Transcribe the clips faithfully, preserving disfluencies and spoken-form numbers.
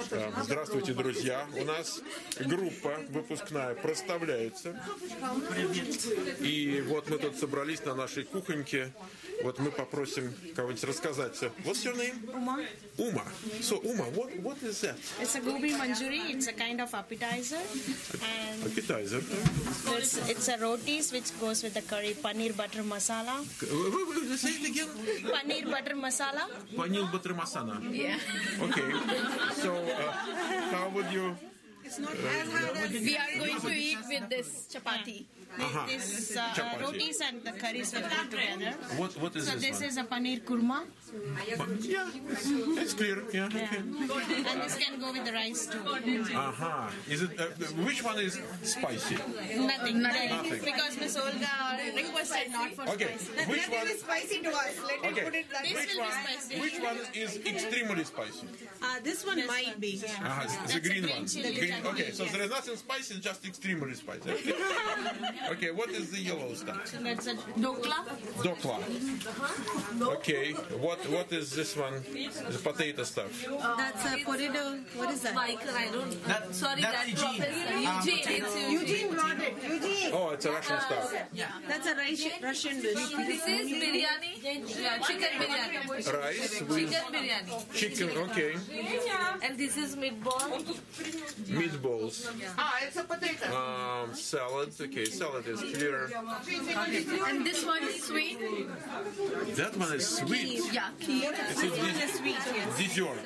Здравствуйте, друзья. У нас группа выпускная проставляется. И вот мы тут собрались на нашей кухоньке. Вот мы попросим кого-нибудь рассказать. What's your name? Uma. Uma. So, Uma, what, what is that? It's a gobi manchuri. It's a kind of appetizer. And Appetizer. it's, it's a rotis which goes with the curry, paneer butter masala. Say it again. Paneer butter masala. Paneer butter masala. Yeah. Okay. So, uh, how would you... We are going to eat with this chapati. Aha. This uh, Chapati. rotis and the curries will go together. What, what is So this this one? is a paneer kurma. Yeah, it's clear. Yeah, okay. And this can go with the rice too. Aha. Is it? Uh, which one is spicy? Nothing. Nothing. Because Miss Olga requested not for Okay. spicy. Which one? Spicy to us. Let me Okay. put it like This Which will be one? spicy. Which one is extremely spicy? uh, this one might be. Aha, it's That's the a green green one. chili Green. chutney, Okay, so yes. there is nothing spicy, just extremely spicy. Okay. Okay. What is the yellow stuff? That's a dokla. Dokla. Okay. What What is this one? The potato stuff. That's a potato. What is that? Michael, I don't. That, Sorry, that's that Eugene. professor. Um, Eugene, potato. it's Eugene. Eugene brought it. Eugene. Oh, it's a Russian stuff. That's a Russian Russian dish. This is biryani. Yeah, chicken biryani. Rice with Chicken biryani. chicken. Okay. And this is meatball. Meatballs. Ah, it's a potato. Um, salad. Okay, salad is clear. And this one is sweet. That one is sweet. Yeah. It's a des- dessert.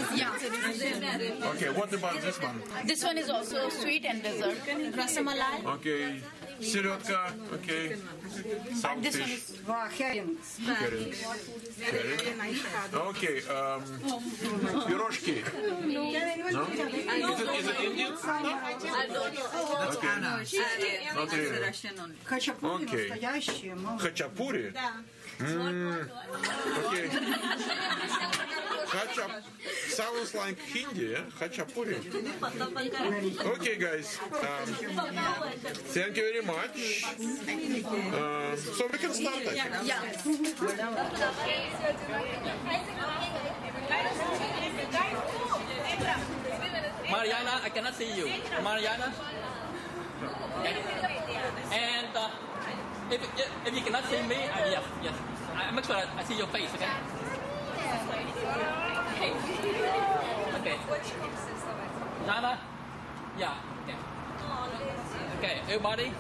Yeah. Okay, what about this one? This one is also sweet and dessert. Rasamalai. Okay, селедка. Okay, saltfish. Herring. Herring. Okay, um, пирожки. No? Is it, is it Indian? No? I don't know. That's Okay. Anna. Not really. Хачапури Okay. настоящие. мама. Хачапури? Mm. Okay. Хачап. Sounds like Hindi, eh? Хачапури. Okay, guys. Um, thank you very much. Uh, so we can start, I think. Yeah. Mariana, I cannot see you. Mariana? Okay. And uh, if, if you cannot see me, uh, yes, yes. I make sure I see your face, okay? Okay. Jana? Yeah, okay. Okay, everybody?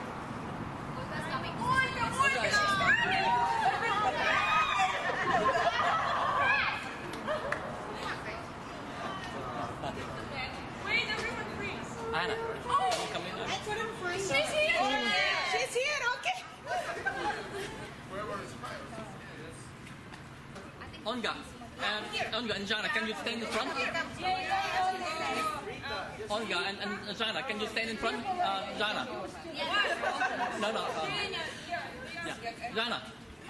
Wait, everyone freeze. Anna, Oh, come in. I couldn't find she's her. here. She's here. Okay. Olga, and Olga and Jana, can you stand in front? Olga and, and Jana, can you stand in front? Uh, Jana. No, no. Uh, yeah. Jana.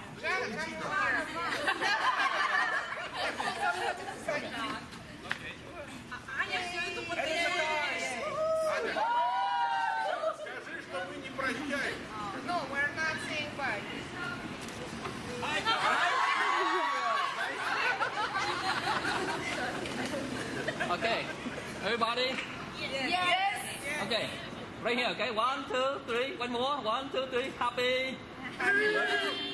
No, we're not saying bye. Okay. Everybody? Yes. Okay. Right here, okay? One, two, three. One more. One, two, three. Happy.